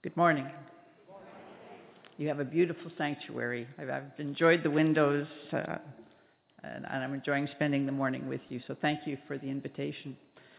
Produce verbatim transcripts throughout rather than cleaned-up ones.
Good morning. You have a beautiful sanctuary. I've, I've enjoyed the windows, uh, and, and I'm enjoying spending the morning with you, so thank you for the invitation.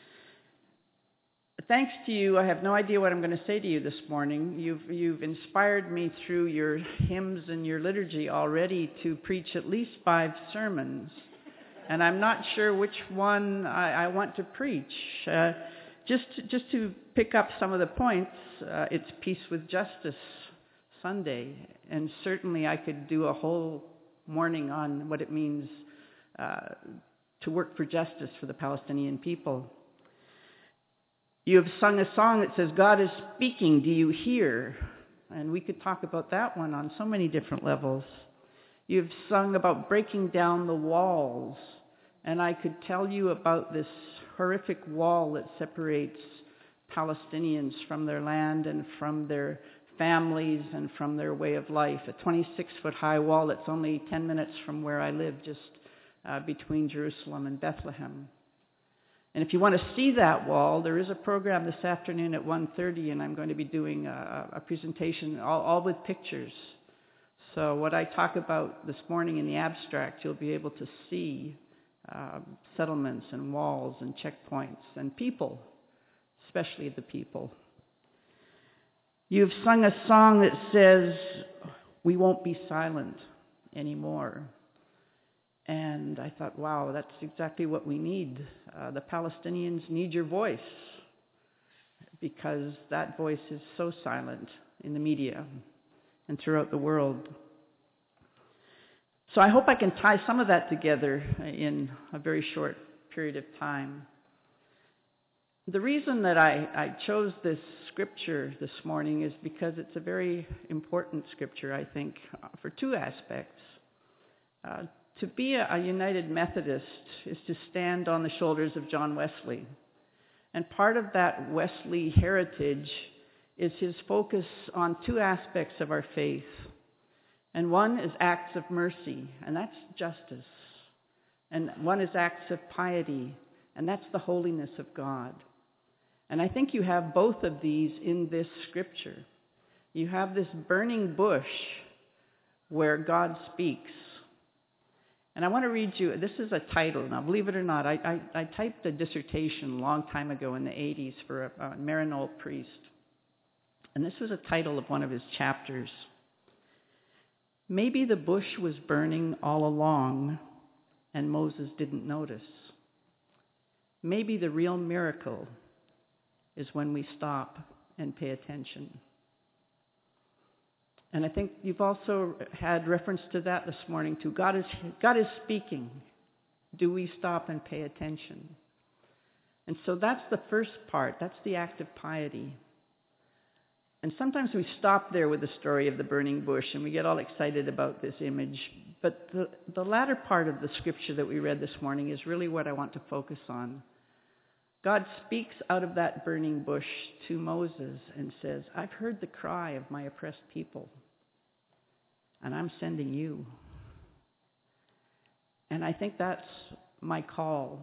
Thanks to you, I have no idea what I'm going to say to you this morning. You've, you've inspired me through your hymns and your liturgy already to preach at least five sermons, and I'm not sure which one I, I want to preach. Uh, just, just to pick up some of the points, uh, it's Peace with Justice Sunday, and certainly I could do a whole morning on what it means uh, to work for justice for the Palestinian people. You have sung a song that says, God is speaking, do you hear? And we could talk about that one on so many different levels. You've sung about breaking down the walls, and I could tell you about this horrific wall that separates Palestinians from their land and from their families and from their way of life. A twenty-six foot high wall that's only ten minutes from where I live, just uh, between Jerusalem and Bethlehem. And if you want to see that wall, there is a program this afternoon at one thirty, and I'm going to be doing a, a presentation all, all with pictures. So what I talk about this morning in the abstract, you'll be able to see uh, settlements and walls and checkpoints and people, especially the people. You've sung a song that says, we won't be silent anymore. And I thought, wow, that's exactly what we need. Uh, the Palestinians need your voice, because that voice is so silent in the media and throughout the world. So I hope I can tie some of that together in a very short period of time. The reason that I, I chose this scripture this morning is because it's a very important scripture, I think, for two aspects. Uh, To be a, a United Methodist is to stand on the shoulders of John Wesley. And part of that Wesley heritage is his focus on two aspects of our faith. And one is acts of mercy, and that's justice. And one is acts of piety, and that's the holiness of God. And I think you have both of these in this scripture. You have this burning bush where God speaks. And I want to read you, this is a title. Now, believe it or not, I, I, I typed a dissertation a long time ago in the eighties for a, a Maryknoll priest. And this was a title of one of his chapters. Maybe the bush was burning all along and Moses didn't notice. Maybe the real miracle is when we stop and pay attention. And I think you've also had reference to that this morning too. God is, God is speaking. Do we stop and pay attention? And so that's the first part. That's the act of piety. And sometimes we stop there with the story of the burning bush and we get all excited about this image. But the, the latter part of the scripture that we read this morning is really what I want to focus on. God speaks out of that burning bush to Moses and says, I've heard the cry of my oppressed people, and I'm sending you. And I think that's my call.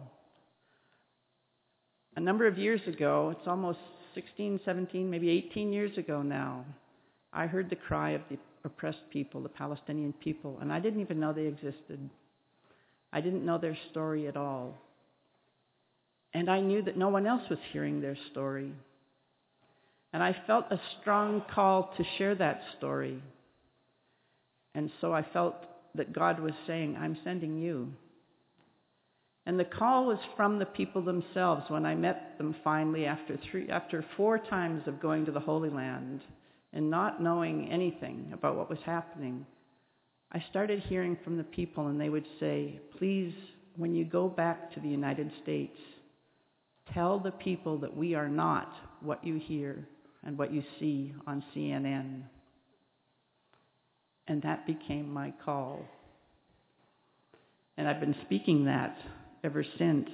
A number of years ago, it's almost sixteen, seventeen, maybe eighteen years ago now, I heard the cry of the oppressed people, the Palestinian people, and I didn't even know they existed. I didn't know their story at all. And I knew that no one else was hearing their story. And I felt a strong call to share that story. And so I felt that God was saying, I'm sending you. And the call was from the people themselves. When I met them finally after three, after four times of going to the Holy Land and not knowing anything about what was happening, I started hearing from the people, and they would say, please, when you go back to the United States, tell the people that we are not what you hear and what you see on C N N. And that became my call. And I've been speaking that ever since.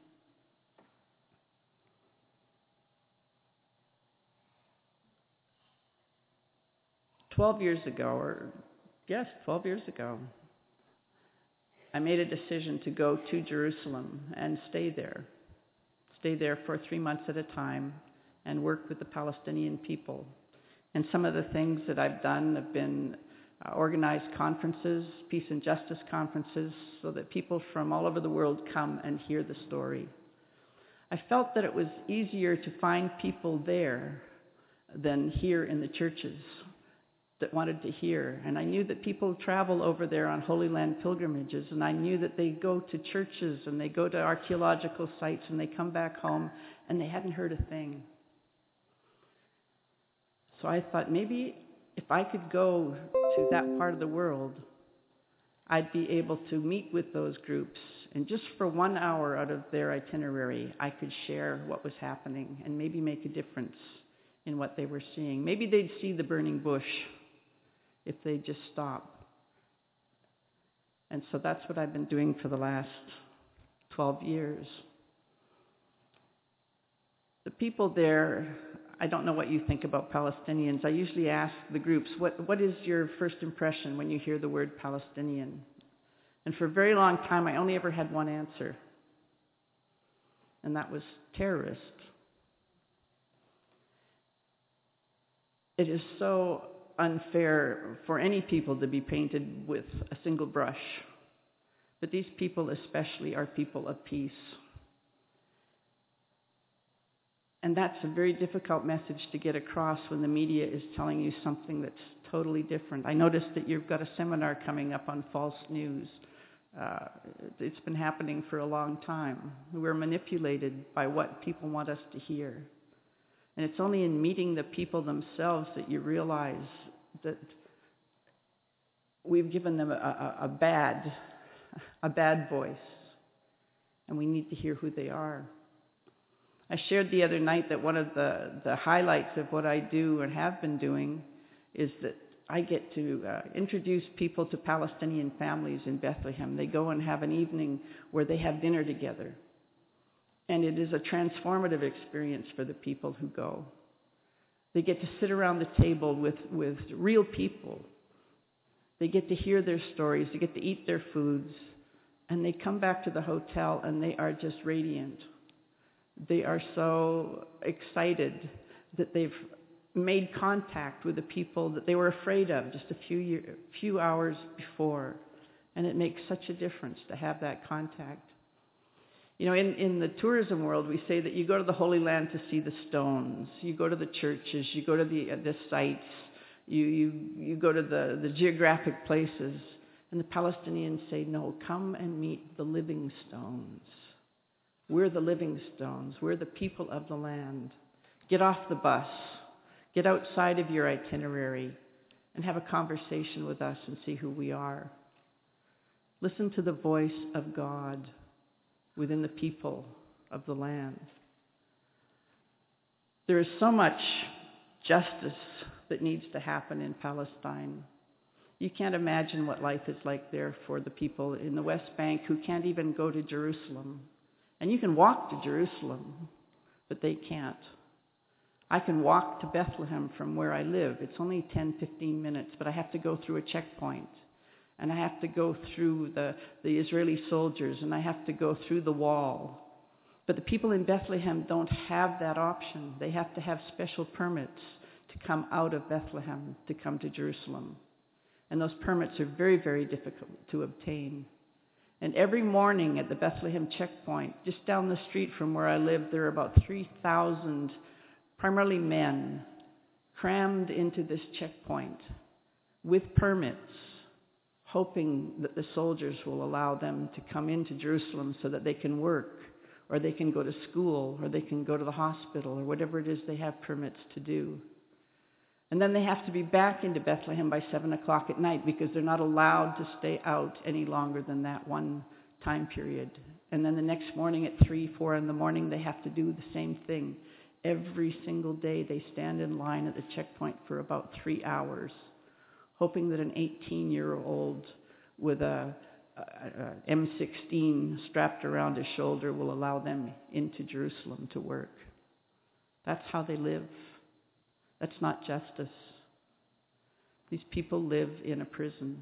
Twelve years ago, or yes, twelve years ago, I made a decision to go to Jerusalem and stay there. Stay there for three months at a time and work with the Palestinian people And some of the things that I've done have been uh, organized conferences, peace and justice conferences, so that people from all over the world come and hear the story. I felt that it was easier to find people there than here in the churches that wanted to hear. And I knew that people travel over there on Holy Land pilgrimages, and I knew that they go to churches and they go to archaeological sites and they come back home and they hadn't heard a thing. So I thought maybe if I could go to that part of the world, I'd be able to meet with those groups, and just for one hour out of their itinerary, I could share what was happening and maybe make a difference in what they were seeing. Maybe they'd see the burning bush if they just stop. And so that's what I've been doing for the last twelve years. The people there, I don't know what you think about Palestinians. I usually ask the groups, what, what is your first impression when you hear the word Palestinian? And for a very long time, I only ever had one answer, and that was terrorist. It is so unfair for any people to be painted with a single brush, but these people especially are people of peace. And that's a very difficult message to get across when the media is telling you something that's totally different. I noticed that you've got a seminar coming up on false news. Uh, it's been happening for a long time. We're manipulated by what people want us to hear. And it's only in meeting the people themselves that you realize that we've given them a, a, a bad, a bad voice, and we need to hear who they are. I shared the other night that one of the, the highlights of what I do and have been doing is that I get to uh, introduce people to Palestinian families in Bethlehem. They go and have an evening where they have dinner together. And it is a transformative experience for the people who go. They get to sit around the table with, with real people. They get to hear their stories. They get to eat their foods. And they come back to the hotel and they are just radiant. They are so excited that they've made contact with the people that they were afraid of just a few year, few hours before. And it makes such a difference to have that contact. You know, in, in the tourism world, we say that you go to the Holy Land to see the stones. You go to the churches. You go to the, uh, the sites. You, you, you go to the, the geographic places. And the Palestinians say, no, come and meet the living stones. We're the living stones. We're the people of the land. Get off the bus. Get outside of your itinerary and have a conversation with us and see who we are. Listen to the voice of God within the people of the land. There is so much justice that needs to happen in Palestine. You can't imagine what life is like there for the people in the West Bank who can't even go to Jerusalem. And you can walk to Jerusalem, but they can't. I can walk to Bethlehem from where I live. It's only ten, fifteen minutes, but I have to go through a checkpoint. And I have to go through the, the Israeli soldiers, and I have to go through the wall. But the people in Bethlehem don't have that option. They have to have special permits to come out of Bethlehem, to come to Jerusalem. And those permits are very, very difficult to obtain. And every morning at the Bethlehem checkpoint, just down the street from where I live, there are about three thousand, primarily men, crammed into this checkpoint with permits, hoping that the soldiers will allow them to come into Jerusalem so that they can work, or they can go to school, or they can go to the hospital, or whatever it is they have permits to do. And then they have to be back into Bethlehem by seven o'clock at night because they're not allowed to stay out any longer than that one time period. And then the next morning at three, four in the morning, they have to do the same thing. Every single day they stand in line at the checkpoint for about three hours, hoping that an eighteen-year-old with a, a, a M sixteen strapped around his shoulder will allow them into Jerusalem to work. That's how they live. That's not justice. These people live in a prison.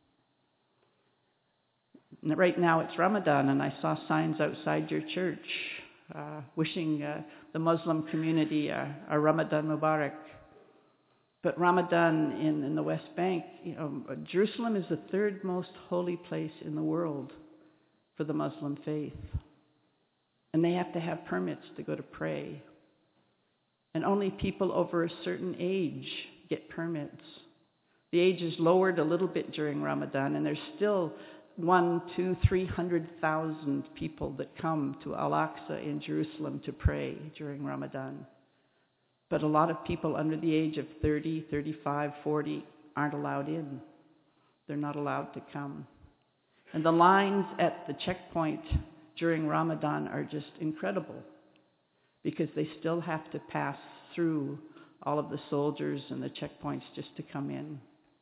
Right now it's Ramadan, and I saw signs outside your church uh, wishing uh, the Muslim community uh, a Ramadan Mubarak. But Ramadan in, in the West Bank, you know, Jerusalem is the third most holy place in the world for the Muslim faith. And they have to have permits to go to pray. And only people over a certain age get permits. The age is lowered a little bit during Ramadan, and there's still one, two, three hundred thousand people that come to Al-Aqsa in Jerusalem to pray during Ramadan. But a lot of people under the age of thirty, thirty-five, forty aren't allowed in. They're not allowed to come. And the lines at the checkpoint during Ramadan are just incredible, because they still have to pass through all of the soldiers and the checkpoints just to come in.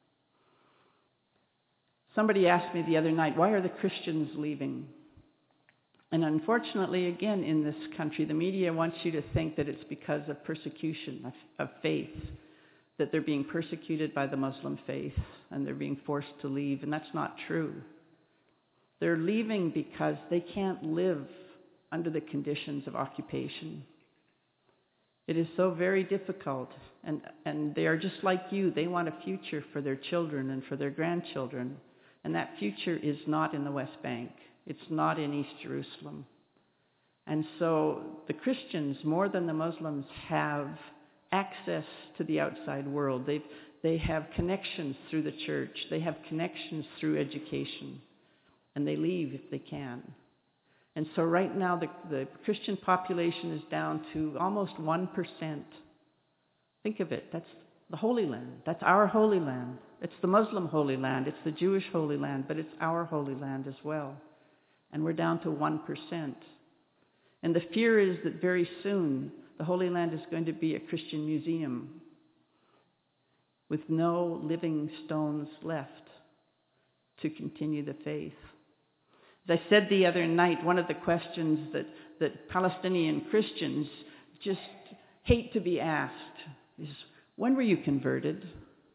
Somebody asked me the other night, why are the Christians leaving? And unfortunately, again, in this country, the media wants you to think that it's because of persecution of, of faith, that they're being persecuted by the Muslim faith and they're being forced to leave, and that's not true. They're leaving because they can't live under the conditions of occupation. It is so very difficult, and, and they are just like you. They want a future for their children and for their grandchildren, and that future is not in the West Bank. It's not in East Jerusalem. And so the Christians, more than the Muslims, have access to the outside world. They've, they have connections through the church. They have connections through education. And they leave if they can. And so right now the, the Christian population is down to almost one percent. Think of it. That's the Holy Land. That's our Holy Land. It's the Muslim Holy Land. It's the Jewish Holy Land. But it's our Holy Land as well. And we're down to one percent. And the fear is that very soon the Holy Land is going to be a Christian museum with no living stones left to continue the faith. As I said the other night, one of the questions that, that Palestinian Christians just hate to be asked is, when were you converted?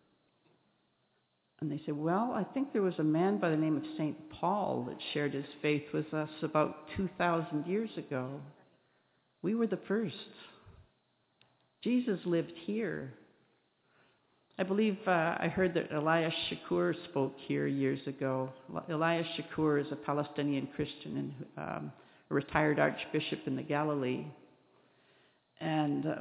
And they say, well, I think there was a man by the name of Saint Paul that shared his faith with us about two thousand years ago. We were the first. Jesus lived here. I believe uh, I heard that Elias Shakur spoke here years ago. Elias Shakur is a Palestinian Christian and um, a retired archbishop in the Galilee. And uh,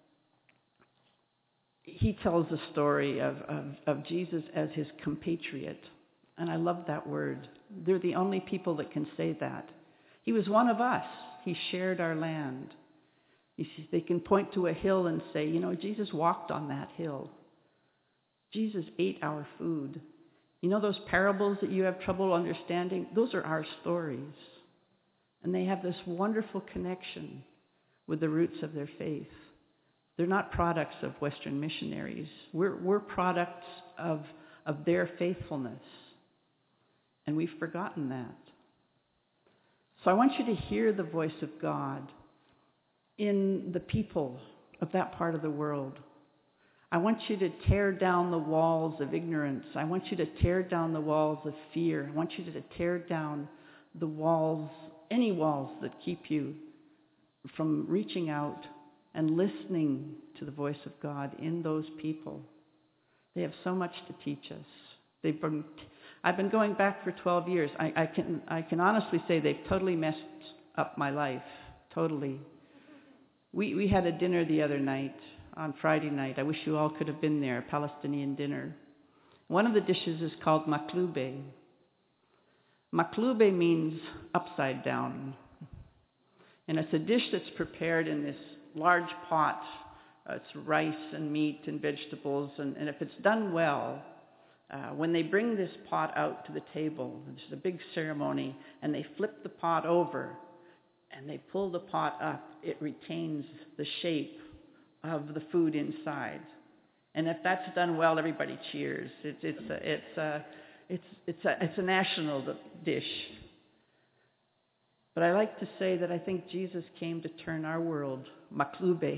he tells the story of, of, of Jesus as his compatriot. And I love that word. They're the only people that can say that. He was one of us. He shared our land. You see, they can point to a hill and say, you know, Jesus walked on that hill. Jesus ate our food. You know those parables that you have trouble understanding? Those are our stories. And they have this wonderful connection with the roots of their faith. They're not products of Western missionaries. We're, we're products of, of their faithfulness. And we've forgotten that. So I want you to hear the voice of God in the people of that part of the world. I want you to tear down the walls of ignorance. I want you to tear down the walls of fear. I want you to tear down the walls, any walls that keep you from reaching out and listening to the voice of God in those people. They have so much to teach us. They've been, I've been going back for twelve years. I, I can I can honestly say they've totally messed up my life. Totally. We we had a dinner the other night, on Friday night. I wish you all could have been there, a Palestinian dinner. One of the dishes is called maklube. Maklube means upside down. And it's a dish that's prepared in this large pot. Uh, it's rice and meat and vegetables. And, and if it's done well, uh, when they bring this pot out to the table, there's a big ceremony, and they flip the pot over, and they pull the pot up, it retains the shape of the food inside. And if that's done well, everybody cheers. It's it's a, it's a, it's it's a, it's a national dish. But I like to say that I think Jesus came to turn our world, maklube,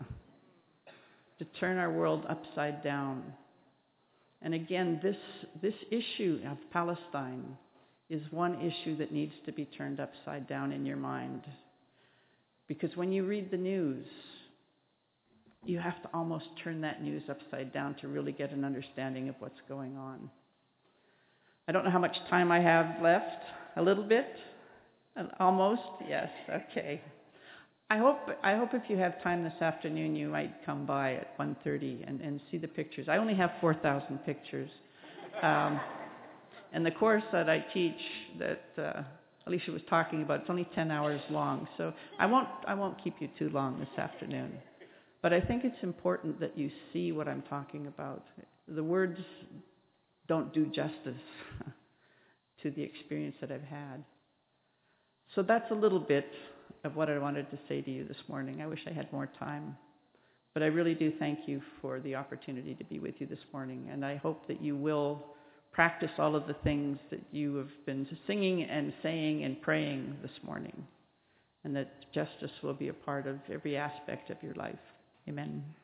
to turn our world upside down. And again, this this issue of Palestine is one issue that needs to be turned upside down in your mind. Because when you read the news, you have to almost turn that news upside down to really get an understanding of what's going on. I don't know how much time I have left. A little bit? Almost? Yes. Okay. I hope I hope if you have time this afternoon, you might come by at one thirty and, and see the pictures. I only have four thousand pictures. Um, and the course that I teach, that uh, Alicia was talking about, it's only ten hours long. So I won't I won't keep you too long this afternoon. But I think it's important that you see what I'm talking about. The words don't do justice to the experience that I've had. So that's a little bit of what I wanted to say to you this morning. I wish I had more time. But I really do thank you for the opportunity to be with you this morning. And I hope that you will practice all of the things that you have been singing and saying and praying this morning. And that justice will be a part of every aspect of your life. Amen.